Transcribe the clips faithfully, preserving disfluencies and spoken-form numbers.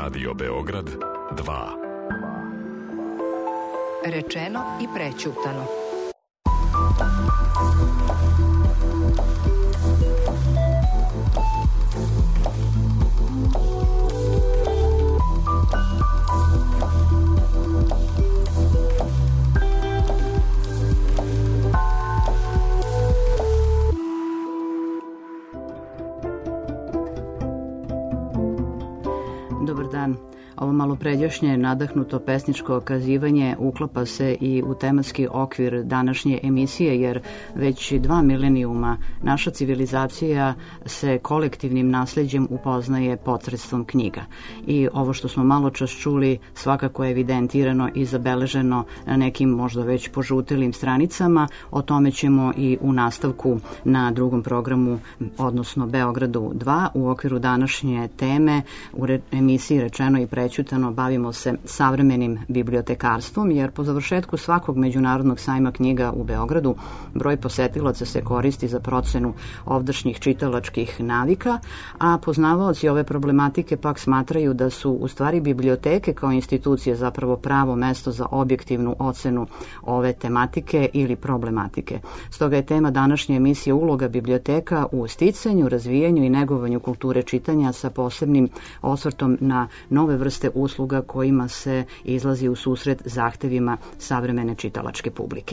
Radio Beograd dva. Rečeno i prećutano. Dobar dan. Ovo malo pređašnje nadahnuto pesničko okazivanje uklapa se i u tematski okvir današnje emisije, jer već dva milenijuma naša civilizacija se kolektivnim nasleđem upoznaje posredstvom knjiga. I ovo što smo malo čas čuli svakako je evidentirano i zabeleženo na nekim možda već požutelim stranicama. O tome ćemo i u nastavku na drugom programu, odnosno Beogradu dva, u okviru današnje teme u re- emisiji Rečeno i prećutano bavimo se savremenim bibliotekarstvom, jer po završetku svakog međunarodnog sajma knjiga u Beogradu broj posetilaca se koristi za procenu ovdašnjih čitalačkih navika, a poznavaoci ove problematike pak smatraju da su u stvari biblioteke kao institucije zapravo pravo mesto za objektivnu ocenu ove tematike ili problematike. Stoga je tema današnje emisije uloga biblioteka u sticanju, razvijanju i negovanju kulture čitanja sa posebnim osvrtom na nove vrste usluga kojima se izlazi u susret zahtevima savremene čitalačke publike.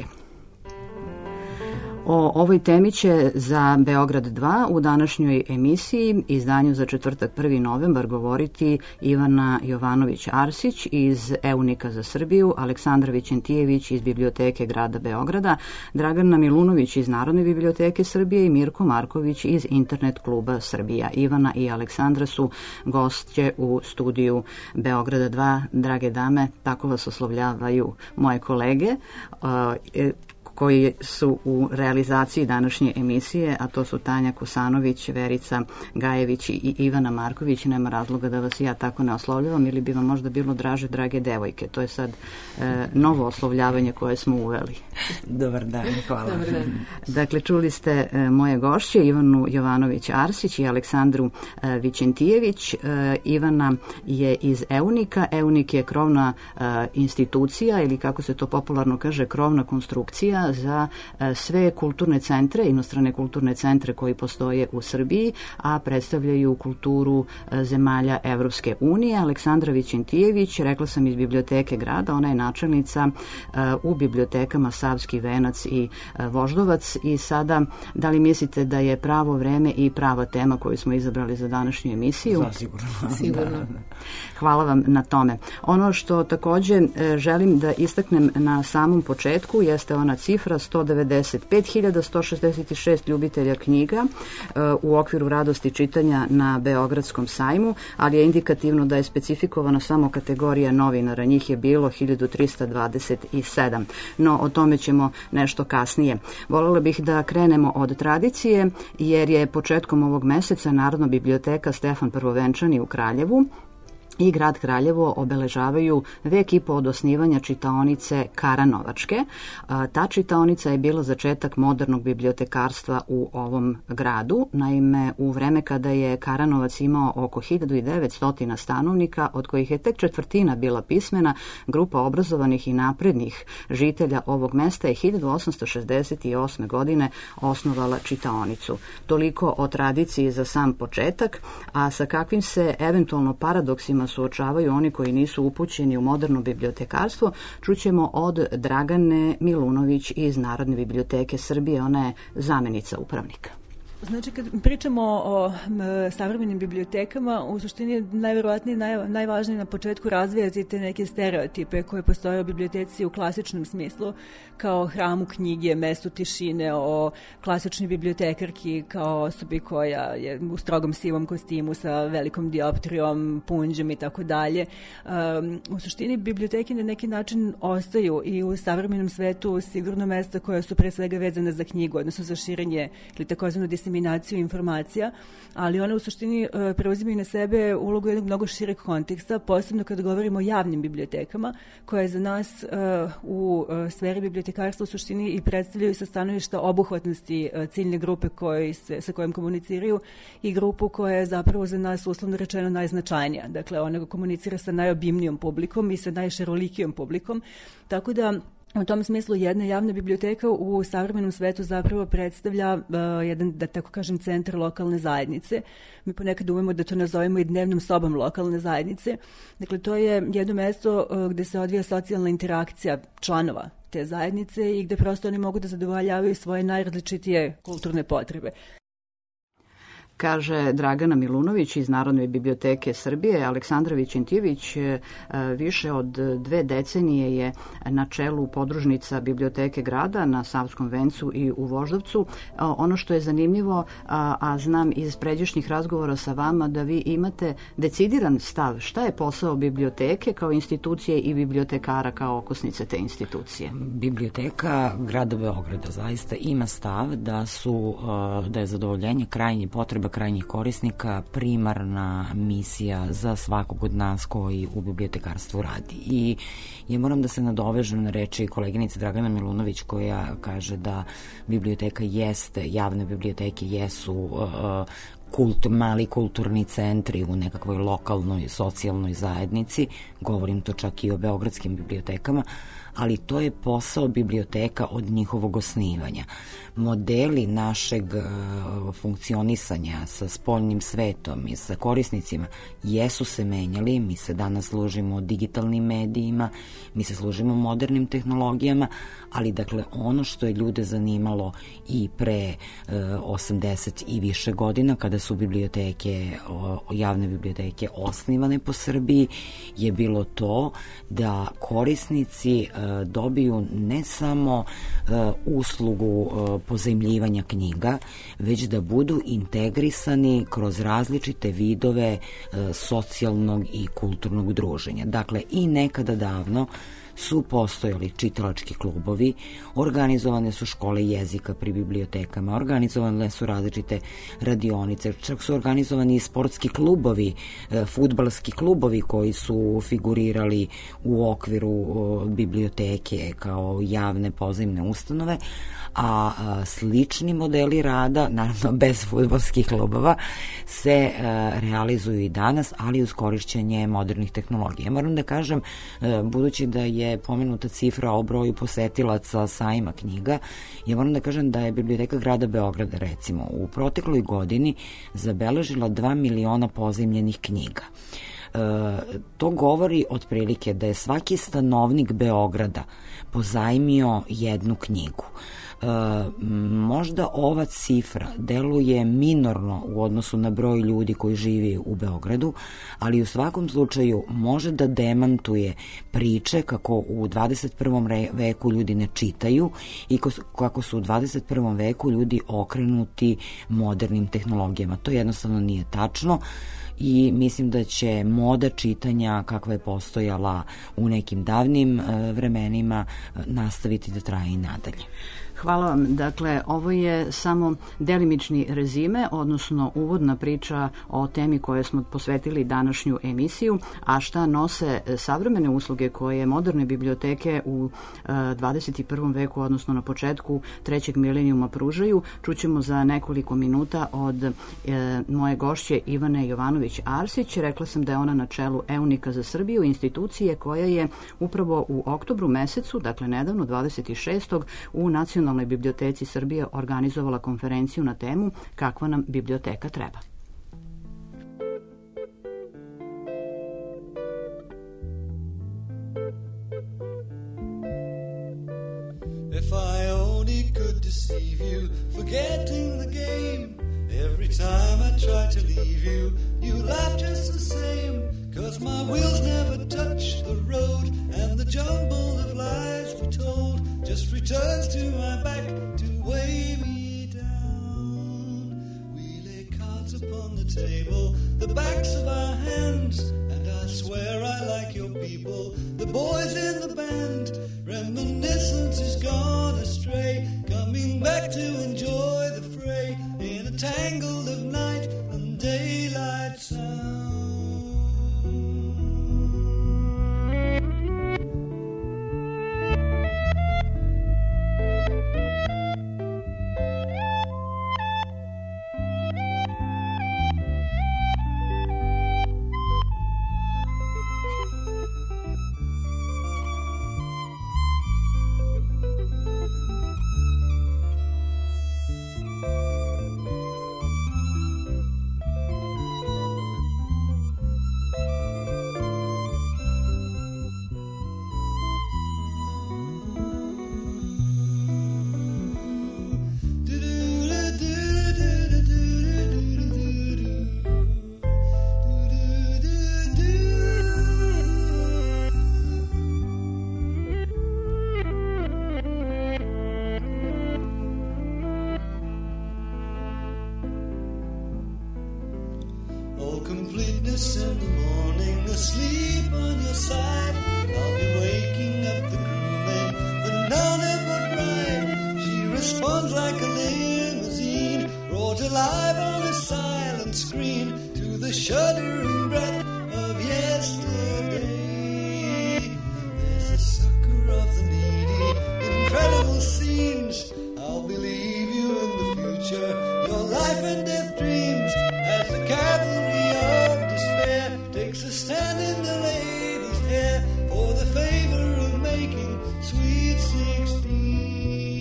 O ovoj temi će za Beograd dva u današnjoj emisiji, izdanju za četvrtak prvi novembar, govoriti Ivana Jovanović-Arsić iz Eunika za Srbiju, Aleksandra Vićentijević iz Biblioteke grada Beograda, Dragana Milunović iz Narodne biblioteke Srbije i Mirko Marković iz Internet kluba Srbija. Ivana i Aleksandra su gostje u studiju Beograda dva. Drage dame, tako vas oslovljavaju moje kolege koji su u realizaciji današnje emisije, a to su Tanja Kosanović, Verica Gajević i Ivana Marković. Nema razloga da vas ja tako ne oslovljavam, ili bi vam možda bilo draže drage devojke. To je sad e, novo oslovljavanje koje smo uveli. Dobar dan, hvala. Dobar dan. Dakle, čuli ste e, moje gošće, Ivanu Jovanović-Arsić i Aleksandru e, Vićentijević. E, Ivana je iz Eunika. Eunik je krovna e, institucija, ili kako se to popularno kaže, krovna konstrukcija za sve kulturne centre, inostrane kulturne centre koji postoje u Srbiji, a predstavljaju kulturu zemalja Evropske unije. Aleksandra Vićentijević, rekla sam, iz Biblioteke grada, ona je načelnica u bibliotekama Savski venac i Voždovac. I sada, da li mislite da je pravo vreme i prava tema koju smo izabrali za današnju emisiju? Zasigurno. Sigurno. Hvala vam na tome. Ono što takođe želim da istaknem na samom početku jeste ona cifra sto devedeset pet hiljada sto šezdeset šest ljubitelja knjiga u okviru radosti čitanja na Beogradskom sajmu, ali je indikativno da je specifikovana samo kategorija novinara, njih je bilo hiljadu trista dvadeset sedam. No, o tome ćemo nešto kasnije. Volela bih da krenemo od tradicije, jer je početkom ovog meseca Narodna biblioteka Stefan Prvovenčani u Kraljevu i grad Kraljevo obeležavaju vek i po od osnivanja čitaonice Karanovačke. Ta čitaonica je bila začetak modernog bibliotekarstva u ovom gradu. Naime, u vreme kada je Karanovac imao oko hiljadu devetsto stanovnika, od kojih je tek četvrtina bila pismena, grupa obrazovanih i naprednih žitelja ovog mesta je hiljadu osamsto šezdeset osme. godine osnovala čitaonicu. Toliko o tradiciji za sam početak, a sa kakvim se eventualno paradoksima suočavaju oni koji nisu upućeni u moderno bibliotekarstvo, čućemo od Dragane Milunović iz Narodne biblioteke Srbije. Ona je zamenica upravnika. Znači, kad pričamo o m, savremenim bibliotekama, u suštini je najverovatnije naj, najvažnije na početku razvijati te neke stereotipe koje postoje o biblioteci u klasičnom smislu, kao hramu knjige, mestu tišine, o klasičnoj bibliotekarki kao osobi koja je u strogom sivom kostimu sa velikom dioptrijom, punđem i tako dalje. U suštini biblioteke na neki način ostaju i u savremenom svetu sigurno mesta koja su pre svega vezane za knjigu, odnosno za širenje ili takozvano diseminaciju informacija, ali one u suštini preuzimaju na sebe ulogu jednog mnogo šireg konteksta, posebno kad govorimo o javnim bibliotekama, koje za nas u sferi bibliotekarstva u suštini i predstavljaju sa stanovišta obuhvatnosti ciljne grupe koji se, sa kojom komuniciraju i grupu koja je zapravo za nas uslovno rečeno najznačajnija. Dakle, ona komunicira sa najobimnijom publikom i sa najšarolikijom publikom, tako da u tom smislu jedna javna biblioteka u savremenom svetu zapravo predstavlja uh, jedan, da tako kažem, centar lokalne zajednice. Mi ponekad umemo da to nazovemo i dnevnom sobom lokalne zajednice. Dakle, to je jedno mesto uh, gde se odvija socijalna interakcija članova te zajednice i gde prosto oni mogu da zadovoljavaju svoje najrazličitije kulturne potrebe. Kaže Dragana Milunović iz Narodne biblioteke Srbije. Aleksandra Vićentijević više od dve decenije je na čelu podružnica biblioteke grada na Savskom vencu i u Voždovcu. Ono što je zanimljivo, a znam iz pređašnjih razgovora sa vama, da vi imate decidiran stav šta je posao biblioteke kao institucije i bibliotekara kao okosnice te institucije. Biblioteka grada Beograda zaista ima stav da su da je zadovoljenje krajnjih potreba krajnjih korisnika primarna misija za svakog od nas koji u bibliotekarstvu radi. I ja moram da se nadovežem na reči koleginice Dragana Milunović koja kaže da biblioteka jeste, javne biblioteke jesu uh, kult, mali kulturni centri u nekakvoj lokalnoj socijalnoj zajednici, govorim to čak i o beogradskim bibliotekama, ali to je posao biblioteka od njihovog osnivanja. Modeli našeg uh, funkcionisanja sa spoljnim svetom i sa korisnicima jesu se menjali, mi se danas služimo digitalnim medijima, mi se služimo modernim tehnologijama, ali dakle ono što je ljude zanimalo i pre uh, osamdeset i više godina kada su biblioteke, o, javne biblioteke osnivane po Srbiji, je bilo to da korisnici uh, dobiju ne samo uh, uslugu uh, pozajmljivanja knjiga, već da budu integrisani kroz različite vidove uh, socijalnog i kulturnog druženja. Dakle, i nekada davno su postojali čitalački klubovi, organizovane su škole jezika pri bibliotekama, organizovane su različite radionice, čak su organizovani i sportski klubovi, fudbalski klubovi koji su figurirali u okviru biblioteke kao javne pozajmne ustanove, a slični modeli rada, naravno bez fudbalskih klubova, se realizuju i danas, ali uz korišćenje modernih tehnologija. Moram da kažem, budući da je pomenuta cifra o broju posetilaca sajma knjiga, ja moram da kažem da je Biblioteka grada Beograda, recimo, u protekloj godini zabeležila dva miliona pozajmljenih knjiga. E, to govori otprilike da je svaki stanovnik Beograda pozajmio jednu knjigu. E, možda ova cifra deluje minorno u odnosu na broj ljudi koji živi u Beogradu, ali u svakom slučaju može da demantuje priče kako u dvadeset prvom veku ljudi ne čitaju i kako su u dvadeset prvom veku ljudi okrenuti modernim tehnologijama. To jednostavno nije tačno i mislim da će moda čitanja kakva je postojala u nekim davnim e, vremenima nastaviti da traje i nadalje. Hvala vam. Dakle, ovo je samo delimični rezime, odnosno uvodna priča o temi koje smo posvetili današnju emisiju, a šta nose savremene usluge koje moderne biblioteke u dvadeset prvom veku, odnosno na početku trećeg milenijuma pružaju, čućemo za nekoliko minuta od e, moje gošće Ivane Jovanović-Arsić. Rekla sam da je ona na čelu EUNIKA za Srbiju, institucije koja je upravo u oktobru mesecu, dakle nedavno, dvadeset šestog u Nacionalnoj biblioteci Srbije organizovala konferenciju na temu Kakva nam biblioteka treba. If I only could deceive you, forgetting the game. Every time I try to leave you, you laugh just the same. Cause my wheels never touch the road, and the jumble of lies we told just returns to my back to weigh me down. We lay cards upon the table, the backs of our hands, and I swear I like your people, the boys in the band. Reminiscence is gone astray, coming back to enjoy the fray in a alive on a silent screen to the shuddering breath of yesterday. There's a sucker of the needy, incredible scenes. I'll believe you in the future, your life and death dreams, as the cavalry of despair takes a stand in the lady's hair for the favor of making sweet sixteen.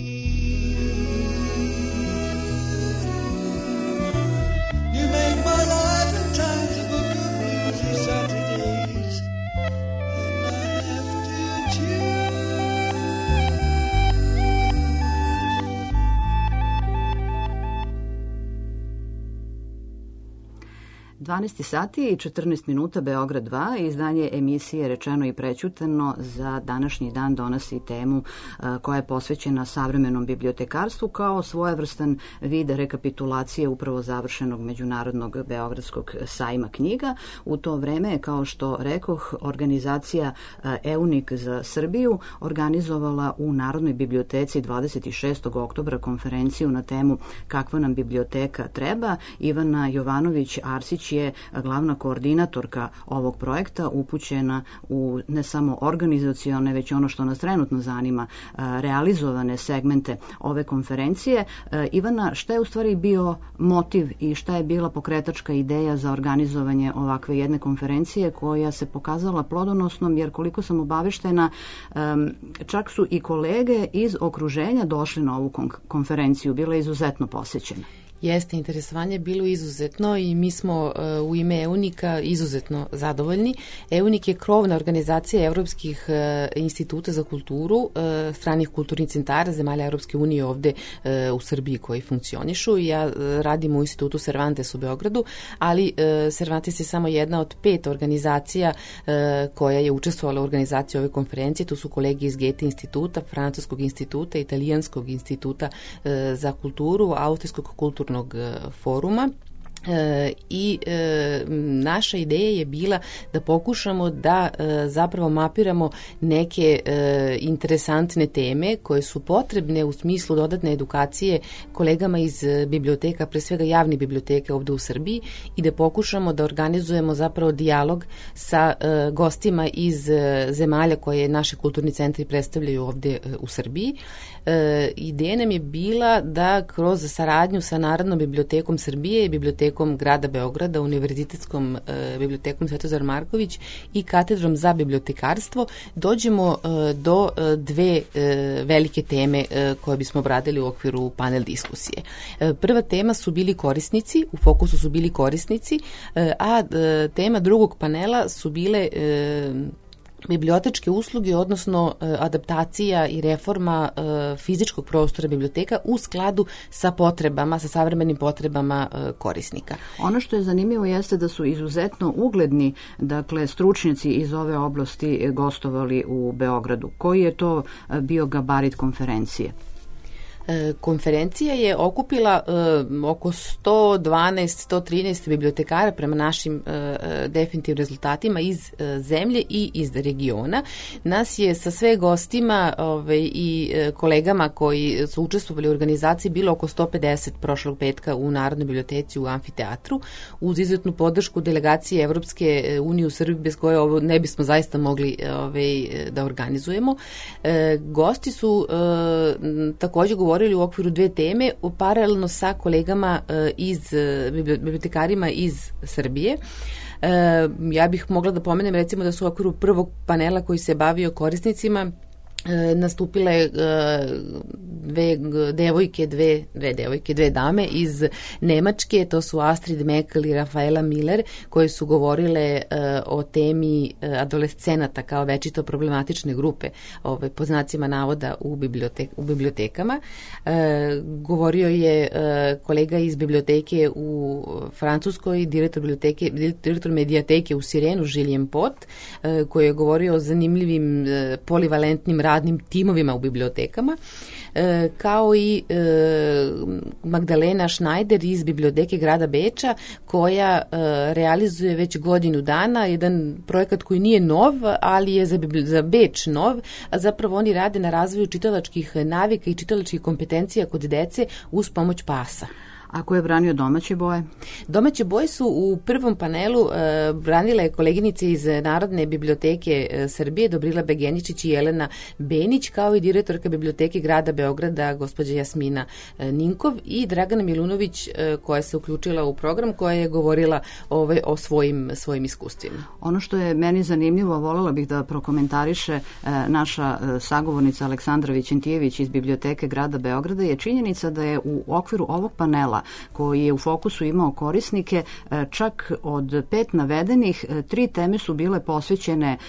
You make my life and times a book of bluesy Saturdays, and I have to choose. dvanaest sati i četrnaest minuta, Beograd dva, izdanje emisije Rečeno i prećutano za današnji dan donosi temu a, koja je posvećena savremenom bibliotekarstvu kao svojevrstan vid rekapitulacije upravo završenog Međunarodnog beogradskog sajma knjiga. U to vreme je, kao što rekoh, organizacija a, EUNIK za Srbiju organizovala u Narodnoj biblioteci dvadeset šestog oktobra konferenciju na temu Kakva nam biblioteka treba. Ivana Jovanović-Arsić je glavna koordinatorka ovog projekta, upućena u ne samo organizacione, već ono što nas trenutno zanima, realizovane segmente ove konferencije. Ivana, šta je u stvari bio motiv i šta je bila pokretačka ideja za organizovanje ovakve jedne konferencije koja se pokazala plodonosnom, jer koliko sam obaveštena, čak su i kolege iz okruženja došli na ovu konferenciju, bila je izuzetno posećena. Jeste, interesovanje je bilo izuzetno i mi smo uh, u ime EUNIK-a izuzetno zadovoljni. EUNIK je krovna organizacija evropskih uh, instituta za kulturu, uh, stranih kulturnih centara zemalja Evropske unije ovde uh, u Srbiji koji funkcionišu. Ja uh, radim u institutu Cervantes u Beogradu, ali uh, Cervantes je samo jedna od pet organizacija uh, koja je učestvovala u organizaciji ove konferencije. Tu su kolegi iz Goethe instituta, Francuskog instituta, Italijanskog instituta uh, za kulturu, Austrijskog kulturnog foruma. E, i e, naša ideja je bila da pokušamo da e, zapravo mapiramo neke e, interesantne teme koje su potrebne u smislu dodatne edukacije kolegama iz biblioteka, pre svega javne biblioteke ovde u Srbiji, i da pokušamo da organizujemo zapravo dijalog sa e, gostima iz e, zemalja koje naše kulturni centri predstavljaju ovde e, u Srbiji. E, ideja nam je bila da kroz saradnju sa Narodnom bibliotekom Srbije i bibliotekom grada Beograda, Univerzitetskom e, bibliotekom Svetozar Marković i katedrom za bibliotekarstvo dođemo e, do e, dve e, velike teme e, koje bismo obradili u okviru panel diskusije. E, prva tema su bili korisnici, u fokusu su bili korisnici, e, a e, tema drugog panela su bile e, bibliotečke usluge, odnosno e, adaptacija i reforma e, fizičkog prostora biblioteka u skladu sa potrebama, sa savremenim potrebama e, korisnika. Ono što je zanimljivo jeste da su izuzetno ugledni, dakle, stručnjaci iz ove oblasti gostovali u Beogradu. Koji je to bio gabarit konferencije? Konferencija je okupila uh, oko sto dvanaest do sto trinaest bibliotekara prema našim uh, definitivnim rezultatima iz uh, zemlje i iz regiona. Nas je sa sve gostima ovaj, i uh, kolegama koji su učestvovali u organizaciji bilo oko sto pedeset prošlog petka u Narodnoj biblioteci u amfiteatru, uz izuzetnu podršku delegacije Evropske unije u Srbiji, bez koje ovo ne bismo zaista mogli ovaj, da organizujemo. Uh, gosti su uh, takođe govorili u okviru dve teme, paralelno sa kolegama iz, bibliotekarima iz Srbije. Ja bih mogla da pomenem recimo da su u okviru prvog panela koji se bavio korisnicima nastupile dve devojke, dve, dve devojke, dve dame iz Nemačke, to su Astrid Mekel i Rafaela Miller, koje su govorile o temi adolescenata kao večito problematične grupe, ovaj, po znacima navoda u, bibliotek, u bibliotekama. Govorio je kolega iz biblioteke u Francuskoj, direktor, biblioteke, direktor medijateke u Sirenu, Julien Pot, koji je govorio o zanimljivim polivalentnim radnim timovima u bibliotekama, e, kao i e, Magdalena Schneider iz biblioteke grada Beča, koja e, realizuje već godinu dana jedan projekat koji nije nov, ali je za, za Beč nov, a zapravo oni rade na razvoju čitalačkih navika i čitalačkih kompetencija kod dece uz pomoć pasa. A ko je branio domaće boje? Domaće boje su u prvom panelu e, branile koleginice iz Narodne biblioteke e, Srbije, Dobrila Begeničić i Jelena Benić, kao i direktorka biblioteke grada Beograda, gospođa Jasmina e, Ninkov, i Dragana Milunović, e, koja se uključila u program, koja je govorila ove, o svojim, svojim iskustvima. Ono što je meni zanimljivo, voljela bih da prokomentariše e, naša e, sagovornica Aleksandra Vićentijević iz biblioteke grada Beograda, je činjenica da je u okviru ovog panela, koji je u fokusu imao korisnike, čak od pet navedenih, tri teme su bile posvećene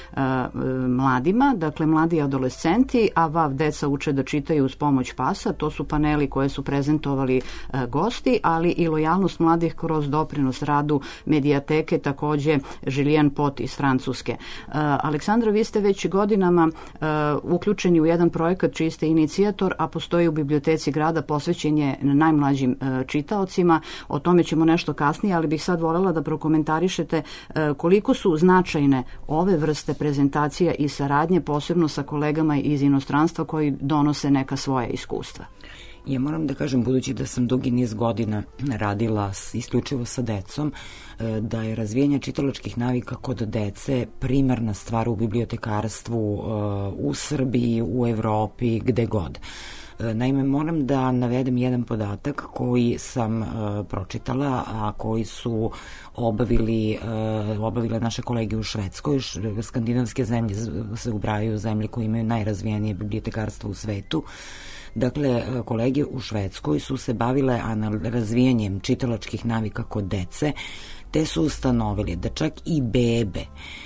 mladima, dakle mladi adolescenti, a vav deca uče da čitaju uz pomoć pasa. To su paneli koje su prezentovali gosti, ali i lojalnost mladih kroz doprinos radu medijateke, takođe Žilijan Pot iz Francuske. Aleksandra, vi ste već godinama uključeni u jedan projekat čiji ste inicijator, a postoji u biblioteci grada, posvećen je najmlađim čitaocima. O tome ćemo nešto kasnije, ali bih sad voljela da prokomentarišete koliko su značajne ove vrste prezentacija i saradnje, posebno sa kolegama iz inostranstva koji donose neka svoja iskustva. Ja moram da kažem, budući da sam dugi niz godina radila s, isključivo sa decom, da je razvijanje čitalačkih navika kod dece primarna stvar u bibliotekarstvu u Srbiji, u Evropi, gde god. Naime, moram da navedem jedan podatak koji sam uh, pročitala, a koji su obavili, uh, obavile naše kolege u Švedskoj. Skandinavske zemlje se ubrajaju zemlje koje imaju najrazvijenije bibliotekarstvo u svetu. Dakle, kolege u Švedskoj su se bavile razvijanjem čitalačkih navika kod dece, te su ustanovili da čak i bebe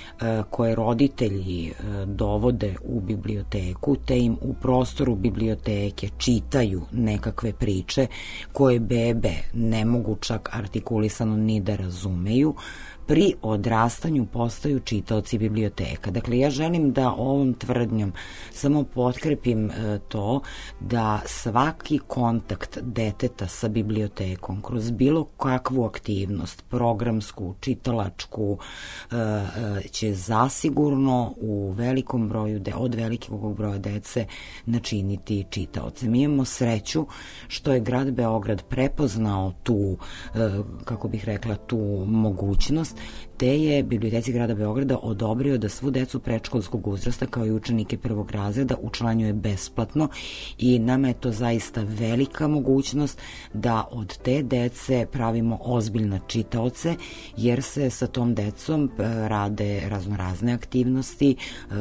koje roditelji dovode u biblioteku, te im u prostoru biblioteke čitaju nekakve priče koje bebe ne mogu čak artikulisano ni da razumeju, pri odrastanju postaju čitaoci biblioteka. Dakle, ja želim da ovom tvrdnjom samo potkrepim e, to da svaki kontakt deteta sa bibliotekom kroz bilo kakvu aktivnost, programsku, čitalačku, e, e, će zasigurno u velikom broju, de, od velikog broja dece načiniti čitaoce. Mi imamo sreću što je grad Beograd prepoznao tu, e, kako bih rekla, tu mogućnost, te je biblioteci grada Beograda odobrio da svu decu predškolskog uzrasta kao i učenike prvog razreda učlanjuje besplatno, i nama je to zaista velika mogućnost da od te dece pravimo ozbiljne čitaoce, jer se sa tom decom rade raznorazne aktivnosti,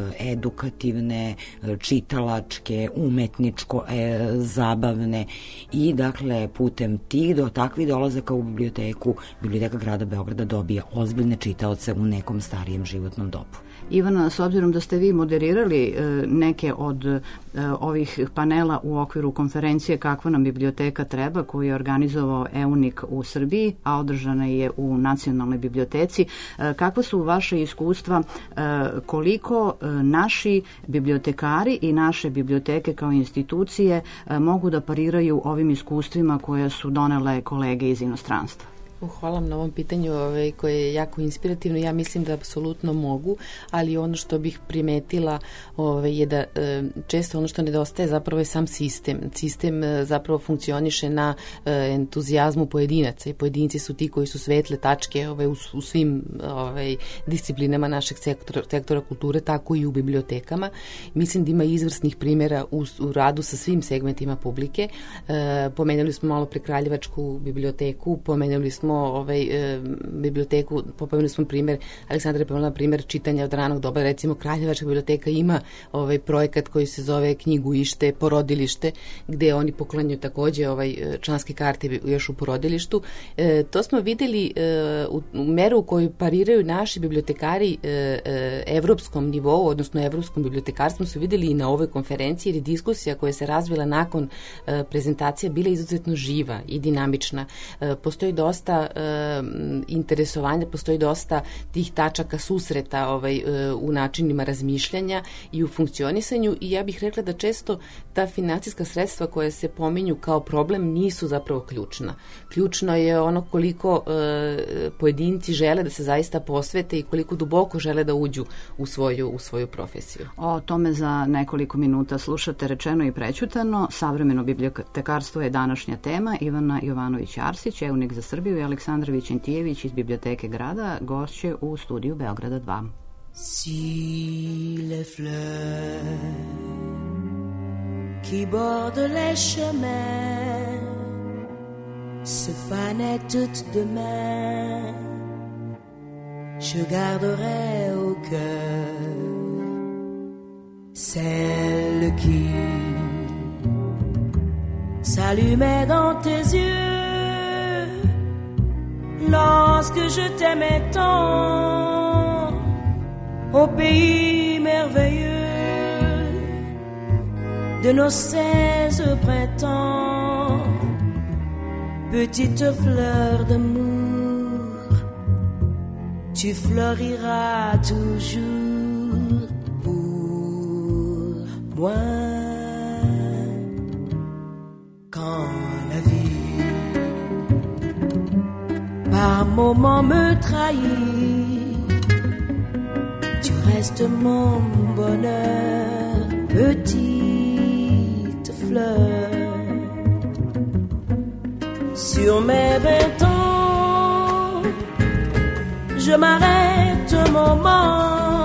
edukativne, čitalačke, umetničko, e, zabavne, i dakle putem tih do takvih dolazaka u biblioteku biblioteka grada Beograda dobija ozbiljne čitaoce u nekom starijem životnom dobu. Ivana, s obzirom da ste vi moderirali e, neke od e, ovih panela u okviru konferencije Kakva nam biblioteka treba, koju je organizovao EUNIK u Srbiji, a održana je u Nacionalnoj biblioteci, e, kakva su vaše iskustva, e, koliko e, naši bibliotekari i naše biblioteke kao institucije e, mogu da pariraju ovim iskustvima koje su donele kolege iz inostranstva? Hvala vam na ovom pitanju ovaj, koje je jako inspirativno. Ja mislim da apsolutno mogu, ali ono što bih primetila ovaj, je da e, često ono što nedostaje zapravo je sam sistem. Sistem e, zapravo funkcioniše na e, entuzijazmu pojedinaca, i pojedinci su ti koji su svetle tačke ovaj, u, u svim ovaj, disciplinama našeg sektora, sektora kulture, tako i u bibliotekama. Mislim da ima izvrsnih primjera u, u radu sa svim segmentima publike. E, pomenuli smo malo pre Kraljevačku biblioteku, pomenuli smo ovaj, e, biblioteku, pomenuli smo primjer, Aleksandra je pomenula primjer čitanja od ranog doba. Recimo, Kraljevačka biblioteka ima ovaj projekat koji se zove Knjigu ište, porodilište, gde oni poklanjaju takođe ovaj, članske karte još u porodilištu. E, to smo videli e, u, u meru u kojoj pariraju naši bibliotekari e, e, evropskom nivou, odnosno evropskom bibliotekarstvom, su videli i na ovoj konferenciji, jer je diskusija koja se razvila nakon e, prezentacija bila izuzetno živa i dinamična. E, postoji dosta dosta e, interesovanja, postoji dosta tih tačaka susreta ovaj, e, u načinima razmišljanja i u funkcionisanju i ja bih rekla da često ta finansijska sredstva koje se pominju kao problem nisu zapravo ključna. Ključno je ono koliko e, pojedinci žele da se zaista posvete i koliko duboko žele da uđu u svoju, u svoju profesiju. O tome za nekoliko minuta slušate Rečeno i prećutano. Savremeno bibliotekarstvo je današnja tema. Ivana Jovanović-Arsić, eunik za Srbiju i Aleksandra Vićentijević iz Biblioteke grada gošće u studiju Beograda dva. Si les fleurs qui bordent les chemins se fanaient toutes demain, je garderai au cœur celle qui s'allumait dans tes yeux lorsque je t'aimais tant au pays merveilleux de nos seize printemps. Petite fleur d'amour, tu floriras toujours pour moi. Quand la vie par moments me trahit, tu restes mon bonheur, petite fleur. Sur mes vingt ans, je m'arrête un moment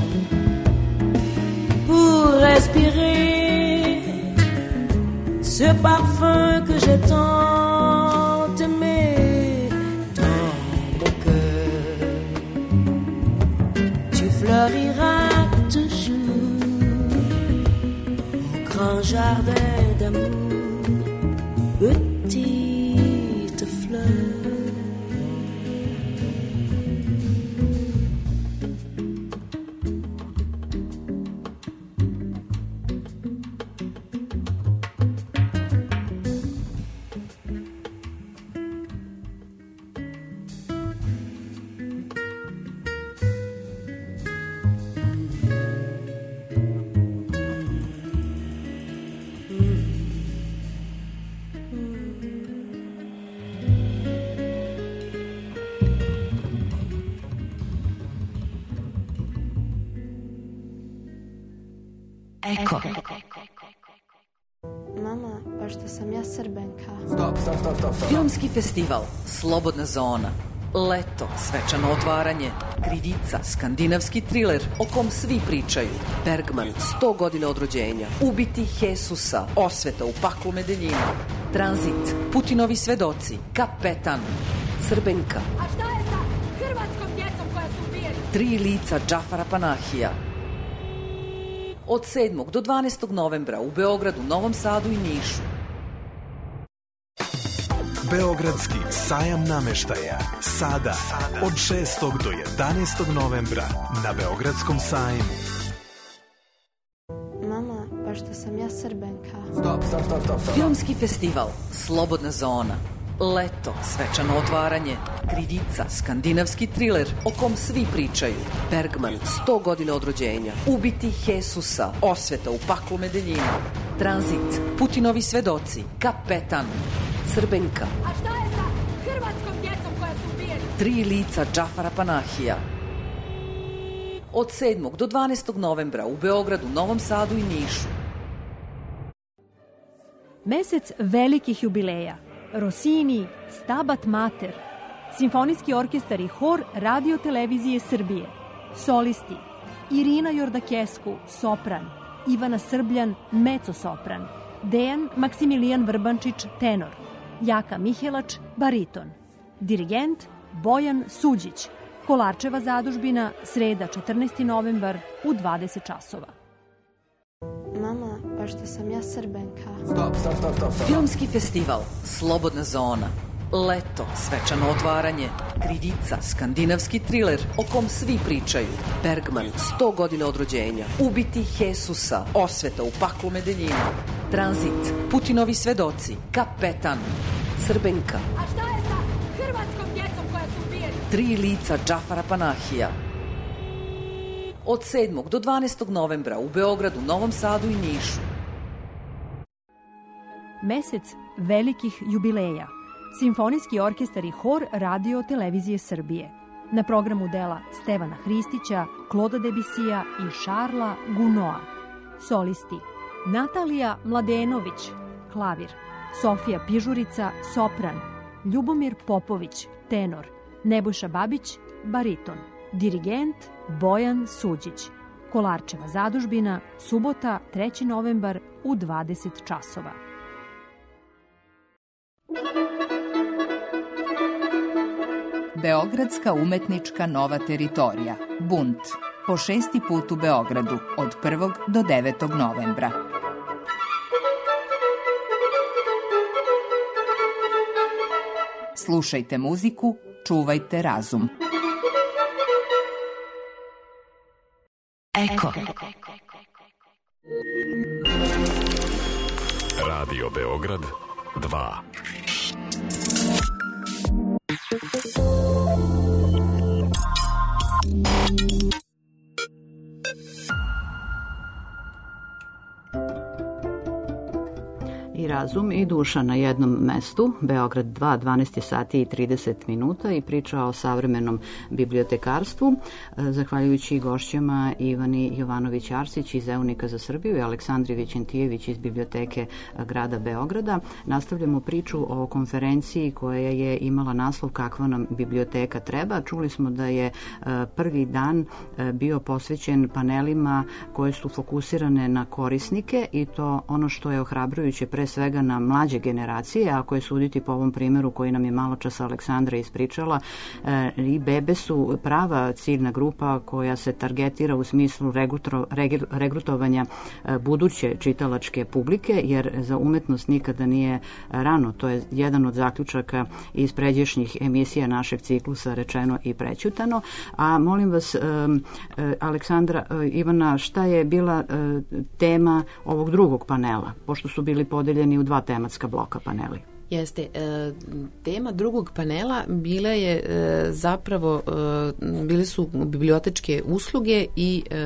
pour respirer ce parfum que j'ai tant aimé dans mon cœur. Tu floriras toujours au grand jardin d'amour, petite fleur. Eko. Mama, pa što sam ja Srbenka. Stop, stop, stop, stop, stop. Filmski festival, Slobodna zona, Leto, svečano otvaranje, Krivica, skandinavski triler o kom svi pričaju, Bergman, sto godina od rođenja, Ubiti Jesusa, Osveta u paklu Medeljina, Tranzit, Putinovi svedoci, Kapetan, Srbenka. A šta je sa hrvatskom djecom koja su ubijeni? Tri lica Džafara Panahija. Od sedmog do dvanaestog novembra u Beogradu, Novom Sadu i Nišu. Beogradski sajam nameštaja. Sada, od šestog do jedanaestog novembra na Beogradskom sajmu. Mama, pa što sam ja Srbenka. Stop, stop, stop, stop, stop. Filmski festival, Slobodna zona, Leto, svečano otvaranje, Krivica, skandinavski triler o kom svi pričaju, Bergman, sto godina od rođenja, Ubiti Jesusa, Osveta u paklu Medeljina, Tranzit, Putinovi svedoci, Kapetan, Srbenka. A šta je sa hrvatskom djecom koja su ubijeni? Tri lica Džafara Panahija. Od sedmog do dvanaestog novembra u Beogradu, Novom Sadu i Nišu. Mesec velikih jubileja. Rossini, Stabat Mater, Simfonijski orkestar i hor Radio Televizije Srbije, solisti Irina Jordakesku, sopran, Ivana Srbljan, mezzo-sopran, Dejan Maksimilijan Vrbančić, tenor, Jaka Mihelač, bariton, dirigent Bojan Suđić, Kolarčeva zadužbina, sreda četrnaesti novembar u dvadeset časova. Mama, pa što sam ja Srbenka. Stop, stop, stop, stop, stop. Filmski festival, Slobodna zona, Leto, svečano otvaranje, Krivica, skandinavski triler o kom svi pričaju, Bergman, sto godina od rođenja, Ubiti Jesusa, Osveta u paklu Medeljina, Tranzit, Putinovi svedoci, Kapetan, Srbenka. A šta je sa hrvatskom Tri lica Džafara Panahija. Od sedmog do dvanaestog novembra u Beogradu, Novom Sadu i Nišu. Mesec velikih jubileja. Simfonijski orkestar i hor Radio Televizije Srbije. Na programu dela Stevana Hristića, Kloda Debisija i Šarla Gunoa. Solisti Natalija Mladenović, klavir, Sofija Pižurica, sopran, Ljubomir Popović, tenor, Nebojša Babić, bariton, dirigent Bojan Suđić. Kolarčeva zadužbina, subota, treći novembar u dvadeset časova. Beogradska umetnička nova teritorija, Bunt, po šesti put u Beogradu, od prvog do devetog novembra. Slušajte muziku, čuvajte razum. Eko. Radio Beograd dva. I razum i duša na jednom mestu, Beograd dva, dvanaest sati i trideset minuta i priča o savremenom bibliotekarstvu. Zahvaljujući gošćama Ivani Jovanović-Arsić iz Eunika za Srbiju i Aleksandri Vićentijević iz Biblioteke grada Beograda, nastavljamo priču o konferenciji koja je imala naslov Kakva nam biblioteka treba. Čuli smo da je prvi dan bio posvećen panelima koje su fokusirane na korisnike i to ono što je ohrabrujuće pre svega na mlađe generacije, ako je suditi po ovom primjeru koji nam je malo čas Aleksandra ispričala, e, i bebe su prava ciljna grupa koja se targetira u smislu regutro, reg, regrutovanja e, buduće čitalačke publike, jer za umetnost nikada nije rano. To je jedan od zaključaka iz pređešnjih emisija našeg ciklusa rečeno i prećutano. A molim vas, e, e, Aleksandra, e, Ivana, šta je bila e, tema ovog drugog panela, pošto su bili podeljeni u dva tematska bloka paneli? Jeste. E, tema drugog panela bila je e, zapravo, e, bile su bibliotečke usluge i e,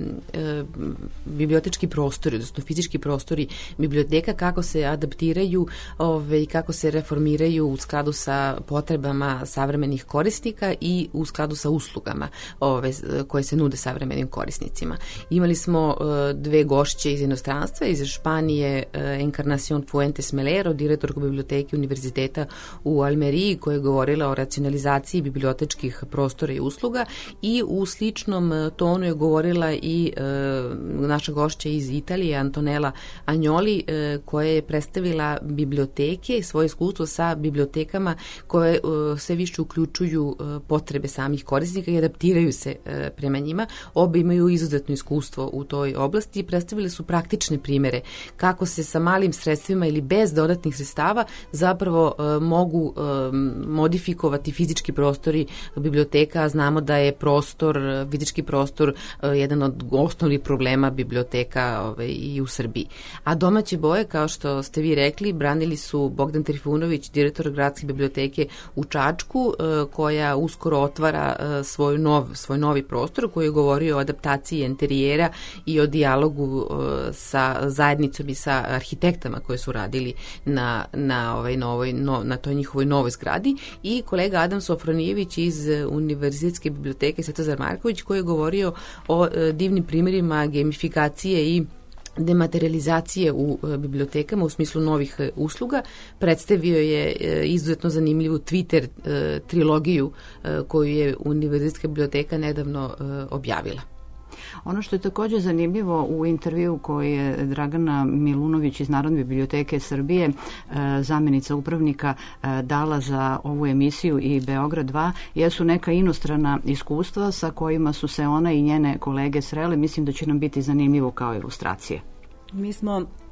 e, bibliotečki prostori, odnosno fizički prostori biblioteka, kako se adaptiraju ove, i kako se reformiraju u skladu sa potrebama savremenih korisnika i u skladu sa uslugama ove, koje se nude savremenim korisnicima. Imali smo e, dve gošće iz inostranstva, iz Španije, e, Encarnacion Fuentes Melero, direktorka biblioteke univerziteta u Almeriji, koja je govorila o racionalizaciji bibliotečkih prostora i usluga, i u sličnom tonu je govorila i e, naša gošća iz Italije, Antonella Agnoli, e, koja je predstavila biblioteke i svoje iskustvo sa bibliotekama koje e, sve više uključuju e, potrebe samih korisnika i adaptiraju se e, prema njima. Obe imaju izuzetno iskustvo u toj oblasti i predstavili su praktične primere kako se sa malim sredstvima ili bez dodatnih sredstava zapravo e, mogu e, modifikovati fizički prostori biblioteka. Znamo da je prostor, fizički prostor e, jedan od osnovnih problema biblioteka ove, i u Srbiji. A domaće boje, kao što ste vi rekli, branili su Bogdan Trifunović, direktor gradske biblioteke u Čačku, e, koja uskoro otvara e, svoj, nov, svoj novi prostor, koji je govorio o adaptaciji interijera i o dijalogu e, sa zajednicom i sa arhitektama koji su radili na, na ovaj novoj, no, na toj njihovoj novoj zgradi, i kolega Adam Sofronijević iz Univerzitetske biblioteke Svetozar Marković, koji je govorio o e, divnim primjerima gamifikacije i dematerializacije u e, bibliotekama u smislu novih e, usluga. Predstavio je e, izuzetno zanimljivu Twitter e, trilogiju e, koju je Univerzitetska biblioteka nedavno e, objavila. Ono što je također zanimljivo u intervju koji je Dragana Milunović iz Narodne biblioteke Srbije, zamjenica upravnika, dala za ovu emisiju i Beograd dva, jesu neka inostrana iskustva sa kojima su se ona i njene kolege srele. Mislim da će nam biti zanimljivo kao ilustracije. Mi smo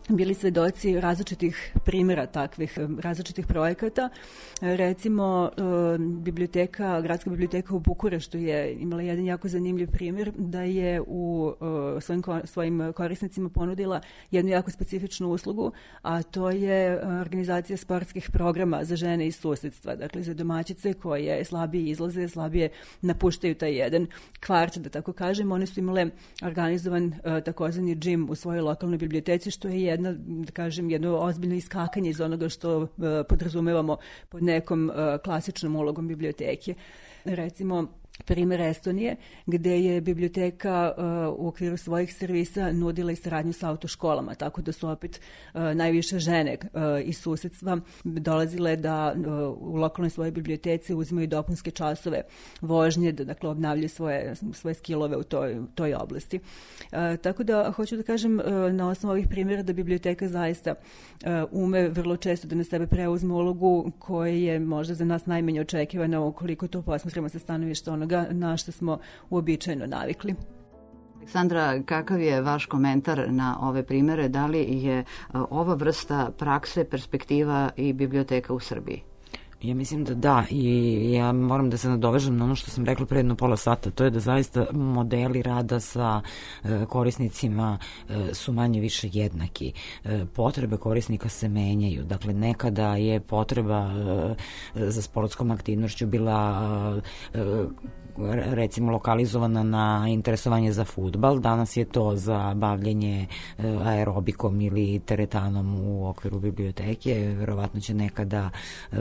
bili svedoci različitih primjera takvih različitih projekata. Recimo, biblioteka, gradska biblioteka u Bukureštu je imala jedan jako zanimljiv primjer da je u svojim, svojim korisnicima ponudila jednu jako specifičnu uslugu, a to je organizacija sportskih programa za žene iz susjedstva, dakle za domaćice koje slabije izlaze, slabije napuštaju taj jedan kvart, da tako kažem. One su imale organizovan takozvani džim u svojoj lokalnoj biblioteci, što je jedna, da kažem, jedno ozbiljno iskakanje iz onoga što uh, podrazumevamo pod nekom uh, klasičnom ulogom biblioteke. Recimo, primjer Estonije, gde je biblioteka uh, u okviru svojih servisa nudila i saradnju sa autoškolama, tako da su opet uh, najviše žene uh, iz susjedstva dolazile da uh, u lokalnoj svojoj biblioteci uzimaju dopunske časove vožnje, da dakle obnavljaju svoje, svoje skillove u toj, toj oblasti. Uh, tako da hoću da kažem uh, na osnovu ovih primjera da biblioteka zaista uh, ume vrlo često da na sebe preuzme ulogu koja je možda za nas najmanje očekivana ukoliko to posmatramo sa stanovišta onoga na što smo uobičajeno navikli. Aleksandra, kakav je vaš komentar na ove primere? Da li je ova vrsta prakse, perspektiva i biblioteka u Srbiji? Ja mislim da da, i ja moram da se nadovežem na ono što sam rekla pre jedno pola sata, to je da zaista modeli rada sa e, korisnicima e, su manje više jednaki. E, potrebe korisnika se menjaju, dakle nekada je potreba e, za sportskom aktivnošću bila e, recimo lokalizovana na interesovanje za fudbal, danas je to za bavljenje aerobikom ili teretanom u okviru biblioteke, verovatno će nekada uh,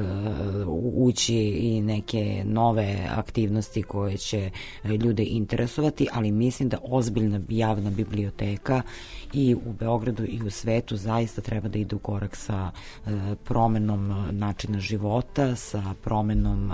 ući i neke nove aktivnosti koje će ljude interesovati, ali mislim da ozbiljna javna biblioteka i u Beogradu i u svetu zaista treba da ide u korak sa uh, promenom načina života, sa promenom uh,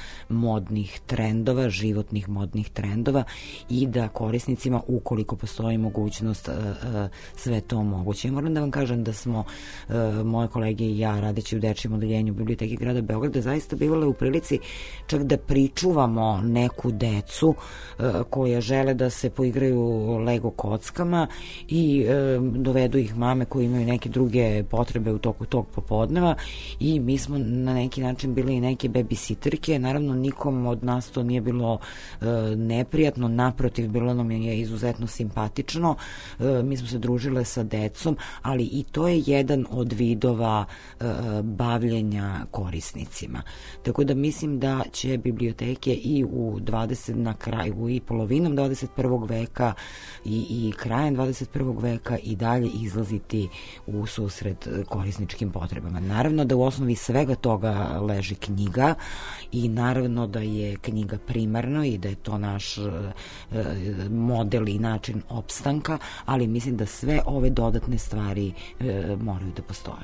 modnih trendova, životnih modnih trendova i da korisnicima, ukoliko postoji mogućnost, sve to moguće. Ja moram da vam kažem da smo moje kolege i ja, radeći u dečijem odeljenju Biblioteke grada Beograda, zaista bivale u prilici čak da pričuvamo neku decu koja žele da se poigraju Lego kockama i dovedu ih mame koji imaju neke druge potrebe u toku tog popodneva i mi smo na neki način bili i neke babysitterke. Naravno, nikom od nas to nije bilo neprijatno, naprotiv, bilo nam je izuzetno simpatično. Mi smo se družile sa decom, ali i to je jedan od vidova bavljenja korisnicima. Tako da mislim da će biblioteke i u dvadeset na kraju i polovinom dvadeset prvog veka i, i krajem dvadeset prvog veka i dalje izlaziti u susret korisničkim potrebama. Naravno da u osnovi svega toga leži knjiga i naravno da je knjiga primarno i da je to naš uh, model i način opstanka, ali mislim da sve ove dodatne stvari uh, moraju da postoje.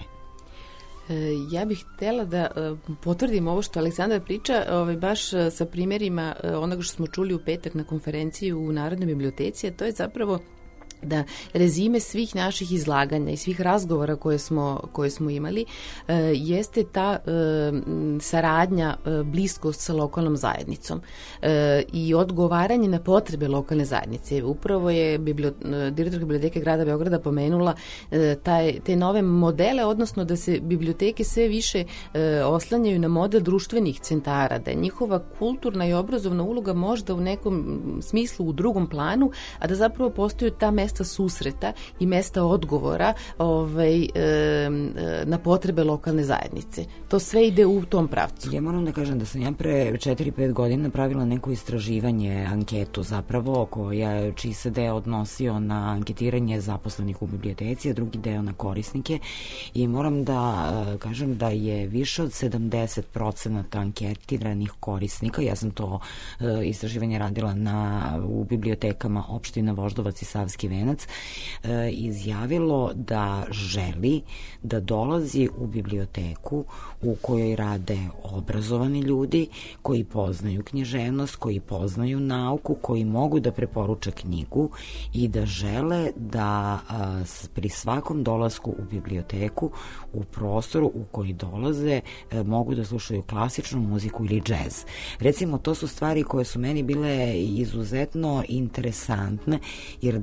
Ja bih htjela da potvrdim ovo što Aleksandra priča, ovaj, baš sa primjerima onoga što smo čuli u petak na konferenciji u Narodnoj biblioteci, a to je zapravo da rezime svih naših izlaganja i svih razgovora koje smo, koje smo imali e, jeste ta e, saradnja, e, bliskost sa lokalnom zajednicom e, i odgovaranje na potrebe lokalne zajednice. Upravo je biblio, direktor Biblioteke grada Beograda pomenula e, taj, te nove modele, odnosno da se biblioteke sve više e, oslanjaju na model društvenih centara, da je njihova kulturna i obrazovna uloga možda u nekom smislu u drugom planu, a da zapravo postoju ta mesta susreta i mesta odgovora ovaj, e, na potrebe lokalne zajednice. To sve ide u tom pravcu. Ja moram da kažem da sam ja pre četiri pet godina napravila neko istraživanje, anketu zapravo, koja, čiji se deo odnosio na anketiranje zaposlenih u biblioteci, a drugi deo na korisnike i moram da kažem da je više od sedamdeset procenata anketiranih korisnika, ja sam to e, istraživanje radila na, u bibliotekama opština Voždovac i Savski Venac, e, izjavilo da želi da dolazi u biblioteku u kojoj rade obrazovani ljudi, koji poznaju književnost, koji poznaju nauku, koji mogu da preporuče knjigu i da žele da a, pri svakom dolasku u biblioteku, u prostoru u koji dolaze, a, mogu da slušaju klasičnu muziku ili džez. Recimo, to su stvari koje su meni bile izuzetno interesantne, jer dakle,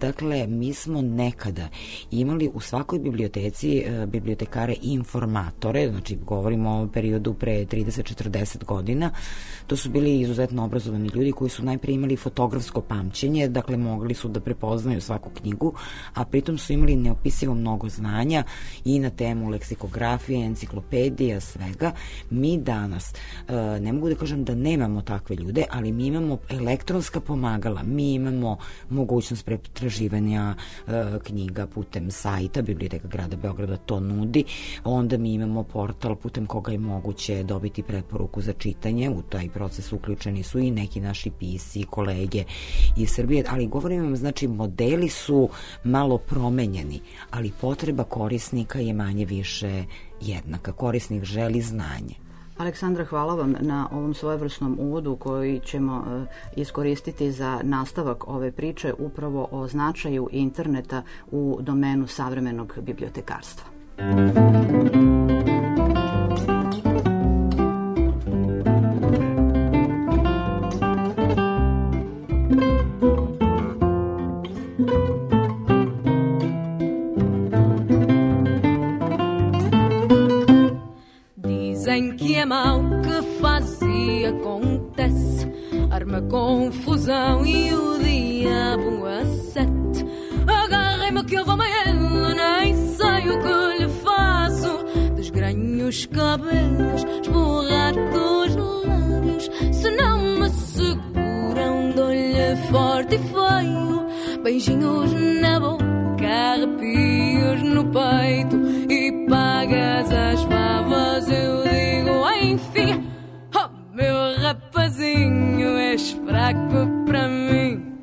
je, mi smo nekada imali u svakoj biblioteci e, bibliotekare i informatore, znači govorimo o periodu pre trideset do četrdeset godina. To su bili izuzetno obrazovani ljudi koji su najprije imali fotografsko pamćenje, dakle mogli su da prepoznaju svaku knjigu, a pritom su imali neopisivo mnogo znanja i na temu leksikografije, enciklopedija, svega. Mi danas, e, ne mogu da kažem da nemamo takve ljude, ali mi imamo elektronska pomagala, mi imamo mogućnost pretraživanja e, knjiga putem sajta, Biblioteka grada Beograda to nudi, onda mi imamo portal putem koga je moguće dobiti preporuku za čitanje, u taj proces uključeni su i neki naši pisci, kolege iz Srbije, ali govorim vam, znači modeli su malo promenjeni, ali potreba korisnika je manje više jednaka, korisnik želi znanje. Aleksandra, hvala vam na ovom svojevrsnom uvodu koji ćemo uh, iskoristiti za nastavak ove priče upravo o značaju interneta u domenu savremenog bibliotekarstva. Dizem que é mal que faz e acontece, arma confusão e o diabo a sete. Agarrem-me que eu vou ele, nem sei o que lhe faço. Desgranho os cabelos, esborrar dos lábios. Se não me seguram, dou-lhe forte e feio. Beijinhos na boca, arrepios no peito. E pagas as favas, eu digo enfim. Oh, meu rapazinho, és fraco para mim.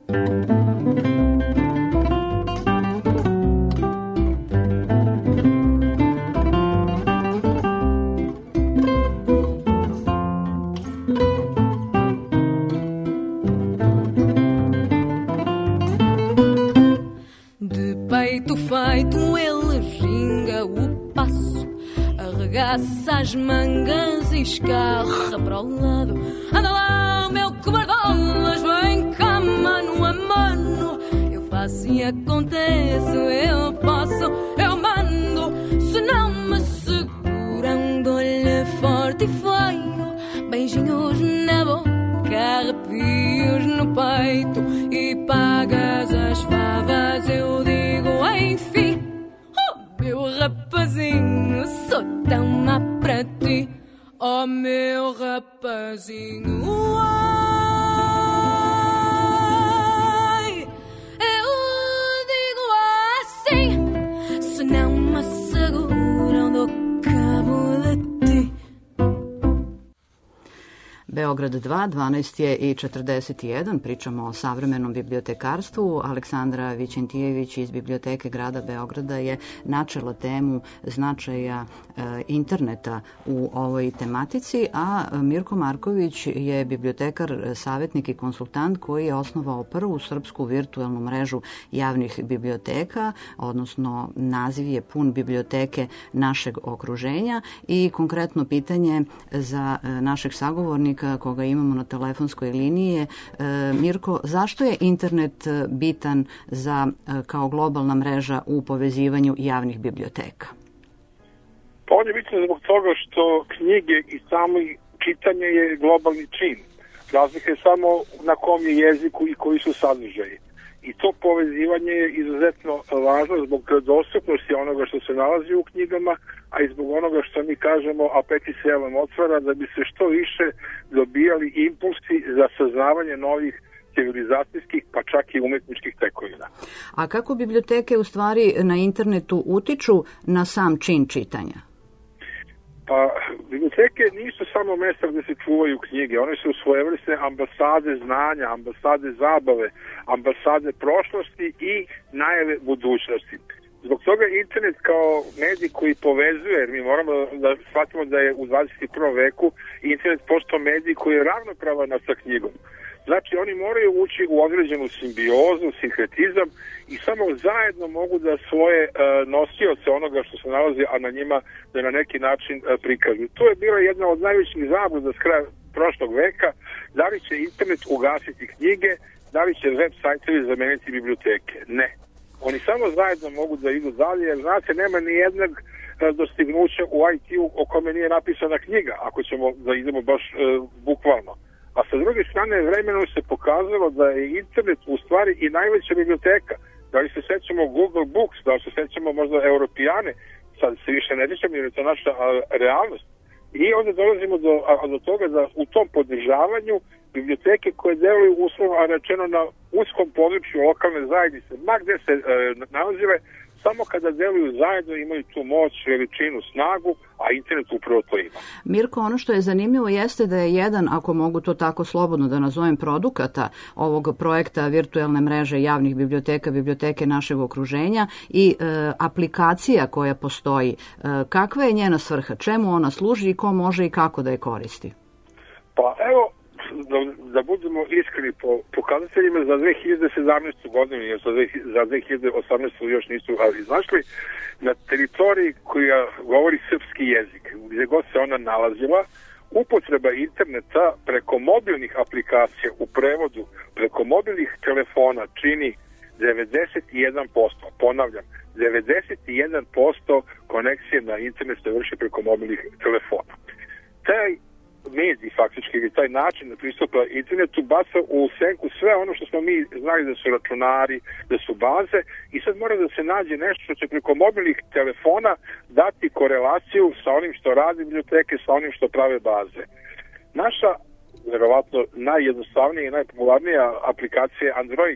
De peito feito ele ginga o passo, arregaça as mangas e escarra para o lado. Anda lá, meu cobardolas, vem cá mano a mano. Eu faço e acontece, eu posso, eu mando. Se não me seguram, dou-lhe forte e feio. Beijinhos na boca, arrepios no peito. E pagas as favas, eu digo enfim. Oh, meu rapazinho, sou tão má para ti. Oh, meu rapazinho, ai, eu digo assim. Se não me seguram, dou cabo de ti. Beograd dva, dvanaest je i četrdeset jedan, pričamo o savremenom bibliotekarstvu. Aleksandra Vićentijević iz Biblioteke grada Beograda je načela temu značaja e, interneta u ovoj tematici, a Mirko Marković je bibliotekar, savjetnik i konsultant koji je osnovao prvu srpsku virtualnu mrežu javnih biblioteka, odnosno naziv je pun biblioteke našeg okruženja. I konkretno pitanje za e, našeg sagovornika koga imamo na telefonskoj liniji je, Mirko, zašto je internet bitan za, kao globalna mreža u povezivanju javnih biblioteka? Pa on je bitan zbog toga što knjige i samo čitanje je globalni čin. Razlika je samo na kom je jeziku i koji su sadržaji. I to povezivanje je izuzetno važno zbog dostupnosti onoga što se nalazi u knjigama, a i zbog onoga što mi kažemo apetit se jelom otvara, da bi se što više dobijali impulsi za saznavanje novih civilizacijskih, pa čak i umetničkih tekovina. A kako biblioteke u stvari na internetu utiču na sam čin čitanja? Pa, biblioteke nisu samo mesta gde se čuvaju knjige, one su svojevrsne ambasade znanja, ambasade zabave, ambasade prošlosti i najave budućnosti. Zbog toga internet kao medij koji povezuje, jer mi moramo da shvatimo da je u dvadeset prvom veku internet postao medij koji je ravnopravan sa knjigom. Znači, oni moraju ući u određenu simbiozu, sinhretizam i samo zajedno mogu da svoje uh, nosioce onoga što se nalazi, a na njima da na neki način uh, prikažu. To je bila jedna od najvećih zabluda s kraja prošlog veka, da li će internet ugasiti knjige. da li će web sajtovi zameniti biblioteke? Ne. Oni samo zajedno mogu da idu dalje, jer znate, nema ni jednog dostignuća u I T-u o kome nije napisana knjiga, ako ćemo da idemo baš e, bukvalno. A sa druge strane, vremenom se pokazalo da je internet u stvari i najveća biblioteka. Da li se sećamo Google Books, da li se sećamo možda Europijane, sad se više ne sjećam jer je to naša a, realnost. I onda dolazimo do, a, do toga da u tom podržavanju biblioteke koje deluju uslovno rečeno na uskom području lokalne zajednice, ma gde se e, nalazive, samo kada deluju zajedno imaju tu moć, veličinu, snagu, a internet upravo to ima. Mirko, ono što je zanimljivo jeste da je jedan, ako mogu to tako slobodno da nazovem, produkata ovog projekta virtualne mreže javnih biblioteka, biblioteke našeg okruženja i e, aplikacija koja postoji. E, kakva je njena svrha? Čemu ona služi i ko može i kako da je koristi? Pa evo, Da, da budemo iskreni po pokazateljima za dve hiljade sedamnaestu godinu, jer za dve hiljade osamnaestu još nisu izašli, na teritoriji koja govori srpski jezik, gdje god se ona nalazila, upotreba interneta preko mobilnih aplikacija u prevodu, preko mobilnih telefona čini devedeset jedan posto. Ponavljam, devedeset jedan posto konekcije na internet se vrši preko mobilnih telefona. Taj mediji faktički ili taj način pristupa internetu baca u senku sve ono što smo mi znali da su računari, da su baze i sad mora da se nađe nešto što će preko mobilnih telefona dati korelaciju sa onim što radi biblioteke, sa onim što prave baze. Naša, verovatno, najjednostavnija i najpopularnija aplikacija Android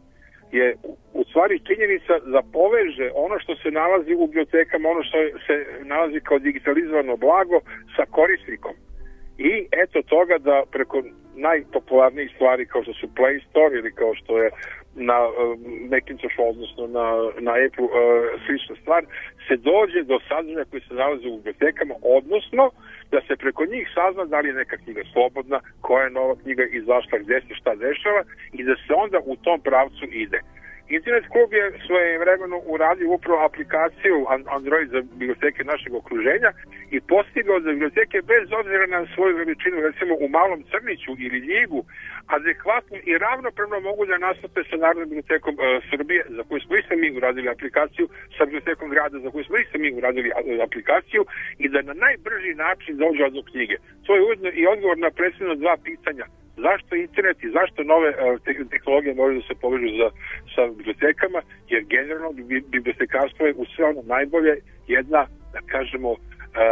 je u stvari činjenica da poveže ono što se nalazi u bibliotekama, ono što se nalazi kao digitalizovano blago sa korisnikom. I eto toga da preko najpopularnijih stvari kao što su Play Store ili kao što je na uh, Macintosh, odnosno na, na Apple uh, slična stvar, se dođe do sadržaja koji se nalaze u bibliotekama, odnosno da se preko njih sazna da li je neka knjiga slobodna, koja je nova knjiga izašla, gde se šta dešava i da se onda u tom pravcu ide. Internet klub je svojevremeno uradio upravo aplikaciju Android za biblioteke našeg okruženja i postigao da biblioteke bez obzira na svoju veličinu, recimo u Malom Crniću ili Ljigu, adekvatno i ravnopravno mogu da nastupe sa Narodnom bibliotekom e, Srbije, za koju smo isto mi uradili aplikaciju, sa bibliotekom grada, za koju smo isto mi uradili aplikaciju i da na najbrži način dođe do knjige. To je ujedno i odgovor na prethodno dva pitanja. Zašto internet i zašto nove uh, tehnologije moraju da se povežu za, sa bibliotekama, jer generalno bibliotekarstvo je u sve ono najbolje jedna, da kažemo, uh,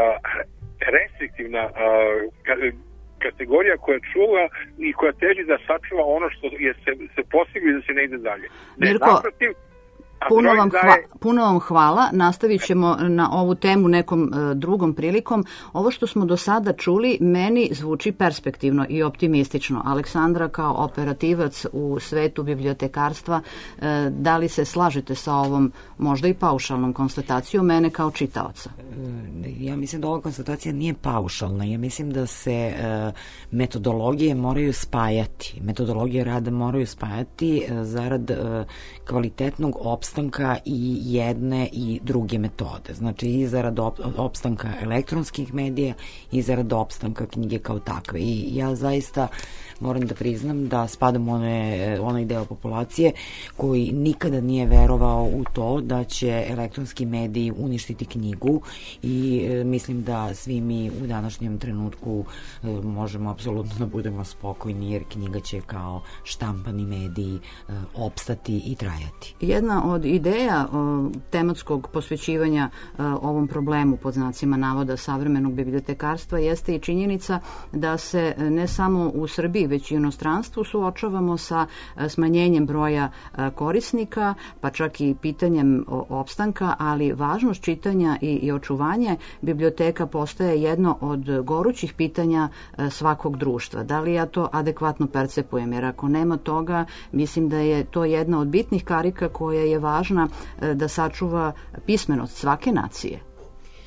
restriktivna uh, kategorija koja čuva i koja teži da sačuva ono što je se, se postigli da se ne ide dalje. Ne, Mirko, naprotiv, Puno vam, hva, puno vam hvala. Nastavit ćemo na ovu temu nekom e, drugom prilikom. Ovo što smo do sada čuli meni zvuči perspektivno i optimistično. Aleksandra, kao operativac u svetu bibliotekarstva, e, da li se slažete sa ovom možda i paušalnom konstatacijom mene kao čitaoca? Ja mislim da ova konstatacija nije paušalna. Ja mislim da se e, metodologije moraju spajati. Metodologije rada moraju spajati e, zarad e, kvalitetnog opstanka i jedne i druge metode. Znači i zarad opstanka elektronskih medija i zarad opstanka knjige kao takve. I ja zaista moram da priznam da spadam u one, onaj deo populacije koji nikada nije verovao u to da će elektronski mediji uništiti knjigu i e, mislim da svi mi u današnjem trenutku e, možemo apsolutno da budemo spokojni jer knjiga će kao štampani mediji e, opstati i trajati. Jedna od ideja o, tematskog posvećivanja o, ovom problemu pod znacima navoda savremenog bibliotekarstva jeste i činjenica da se ne samo u Srbiji već i u inostranstvu suočavamo sa smanjenjem broja korisnika, pa čak i pitanjem opstanka, ali važnost čitanja i, i očuvanje biblioteka postaje jedno od gorućih pitanja svakog društva. Da li ja to adekvatno percepujem? Jer ako nema toga, mislim da je to jedna od bitnih karika koja je važna da sačuva pismenost svake nacije.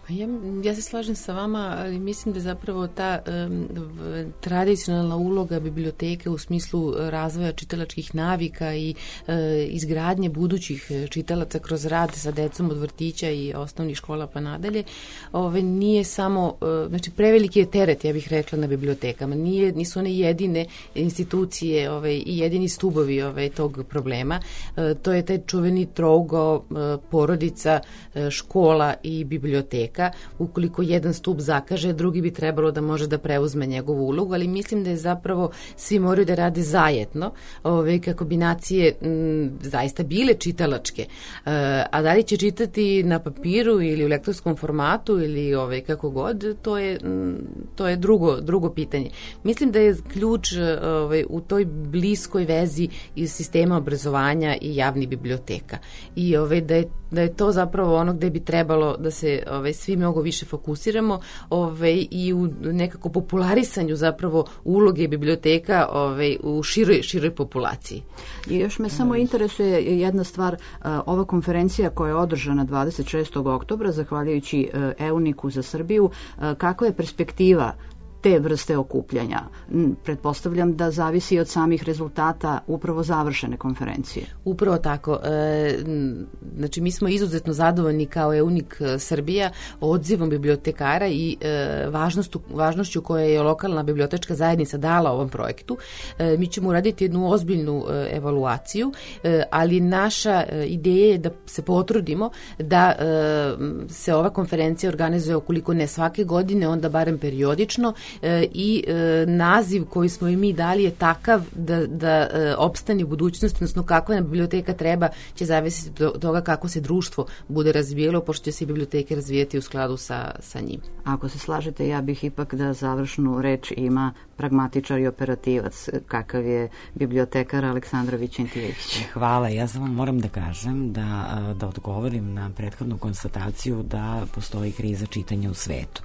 Pa ja, ja se slažem sa vama, ali mislim da zapravo ta um, tradicionalna uloga biblioteke u smislu razvoja čitalačkih navika i uh, izgradnje budućih čitalaca kroz rad sa decom od vrtića i osnovnih škola pa nadalje, ove, nije samo, uh, znači preveliki je teret, ja bih rekla, na bibliotekama. Nije, nisu one jedine institucije ove, i jedini stubovi ove, tog problema. Uh, to je taj čuveni trougao uh, porodica, uh, škola i biblioteka. Ukoliko jedan stup zakaže, drugi bi trebalo da može da preuzme njegovu ulogu, ali mislim da je zapravo svi moraju da rade zajedno, ove, kako bi nacije m, zaista bile čitalačke. E, a da li će čitati na papiru ili u elektronskom formatu ili ove, kako god, to je, m, to je drugo, drugo pitanje. Mislim da je ključ ove, u toj bliskoj vezi iz sistema obrazovanja i javnih biblioteka. I ove, da je da je to zapravo ono gde bi trebalo da se ove, svi mnogo više fokusiramo ove, i u nekako popularisanju zapravo uloge biblioteka ove, u široj, široj populaciji. I još me samo interesuje jedna stvar, ova konferencija koja je održana dvadeset šestog oktobra, zahvaljujući EUNIC-u za Srbiju, kakva je perspektiva te vrste okupljanja? Pretpostavljam da zavisi od samih rezultata upravo završene konferencije. Upravo tako. E, znači, mi smo izuzetno zadovoljni kao EUNIC Srbija odzivom bibliotekara i e, važnostu, važnošću koje je lokalna bibliotečka zajednica dala ovom projektu. E, mi ćemo uraditi jednu ozbiljnu e, evaluaciju, e, ali naša e, ideja je da se potrudimo da e, se ova konferencija organizuje ukoliko ne svake godine, onda barem periodično, i e, naziv koji smo i mi dali je takav da, da e, opstane u budućnosti, odnosno kakva nam biblioteka treba, će zavisiti od toga kako se društvo bude razvijelo, pošto će se i biblioteke razvijati u skladu sa, sa njim. Ako se slažete, ja bih ipak da završnu reč ima pragmatičar i operativac, kakav je bibliotekar Aleksandra Vićentijević. Hvala. Ja samo moram da kažem da, da odgovorim na prethodnu konstataciju da postoji kriza čitanja u svetu.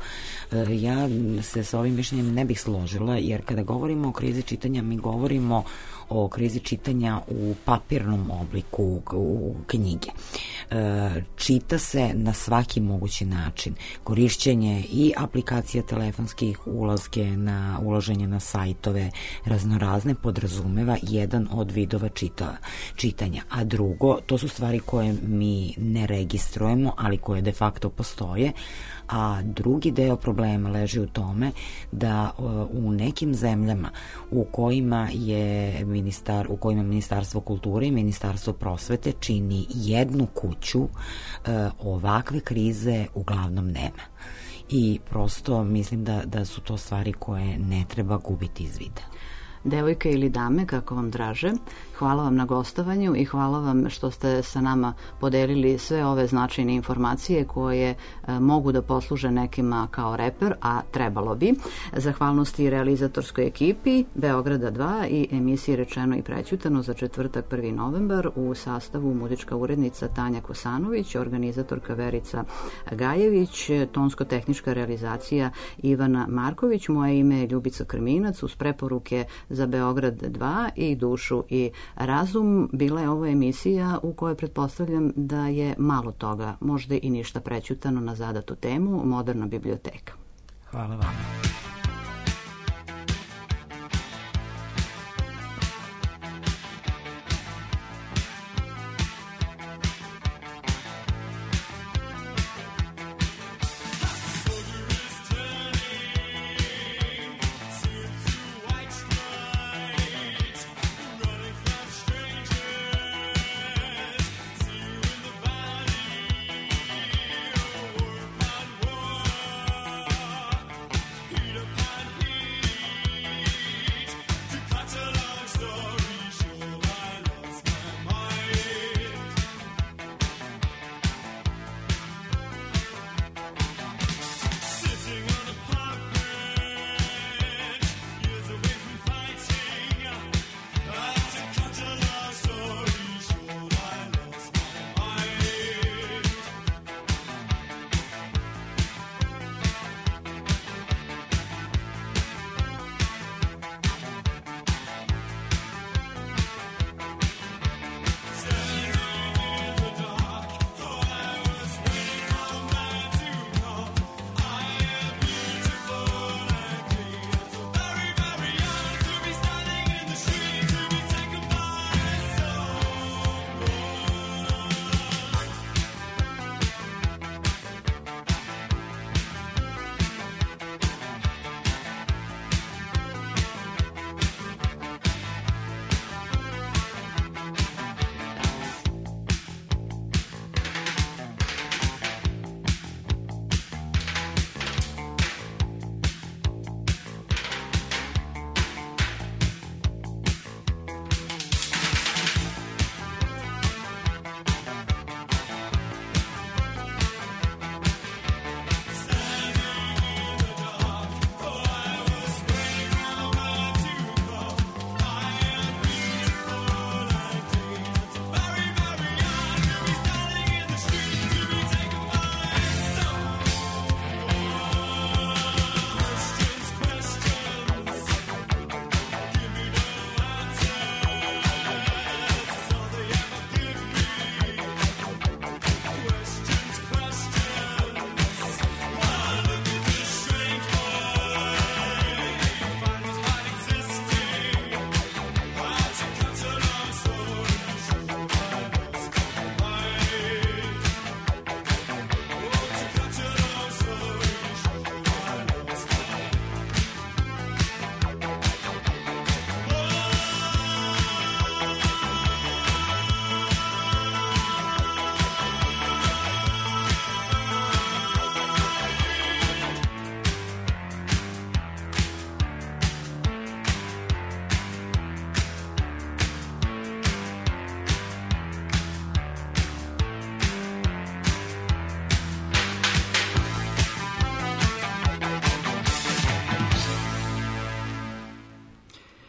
Ja se sa ovim mišljenjem ne bih složila, jer kada govorimo o krizi čitanja, mi govorimo o krizi čitanja u papirnom obliku, u knjige. E, čita se na svaki mogući način. Korišćenje i aplikacija telefonskih, ulazke na, ulaženje na sajtove raznorazne podrazumeva jedan od vidova čita, čitanja. A drugo, to su stvari koje mi ne registrujemo, ali koje de facto postoje. A drugi deo problema leži u tome da u nekim zemljama u kojima je ministar, u kojima Ministarstvo kulture i Ministarstvo prosvete čini jednu kuću, ovakve krize uglavnom nema. I prosto mislim da, da su to stvari koje ne treba gubiti iz vida. Devojke ili dame, kako vam draže, hvala vam na gostovanju i hvala vam što ste sa nama podelili sve ove značajne informacije koje e, mogu da posluže nekima kao reper, a trebalo bi. Zahvalnosti realizatorskoj ekipi Beograda dva i emisiji Rečeno i prećutano za četvrtak prvi novembar u sastavu muzička urednica Tanja Kosanović, organizatorka Verica Gajević, tonsko-tehnička realizacija Ivana Marković, moje ime je Ljubica Krminac, uz preporuke za Beograd dva i Dušu i razum. Bila je ovo emisija u kojoj pretpostavljam da je malo toga, možda i ništa prećutano na zadatu temu, Moderna biblioteka. Hvala vam.